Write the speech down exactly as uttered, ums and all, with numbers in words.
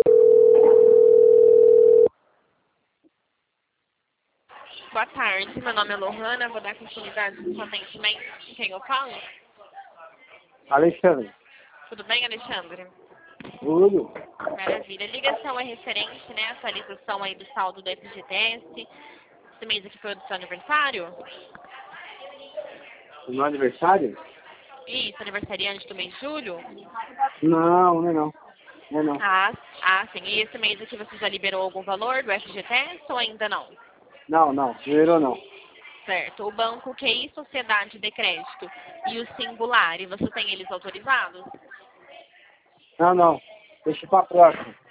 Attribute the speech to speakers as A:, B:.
A: Boa tarde, meu nome é Lohana, vou dar continuidade no seu atendimento. Com quem eu falo?
B: Alexandre.
A: Tudo bem, Alexandre?
B: Tudo?
A: Maravilha. A ligação é referente, né, à atualização aí do saldo do F G T S. Esse mês aqui foi o do seu aniversário?
B: O meu aniversário?
A: Isso, aniversariante do mês de julho?
B: Não, não é não. Não é não.
A: Ah, ah, sim. E esse mês aqui você já liberou algum valor do F G T S ou ainda não?
B: Não, não. Primeiro não.
A: Certo. O banco Q I Sociedade de Crédito e o Singular, e você tem eles autorizados?
B: Não, não. Deixa pra próxima.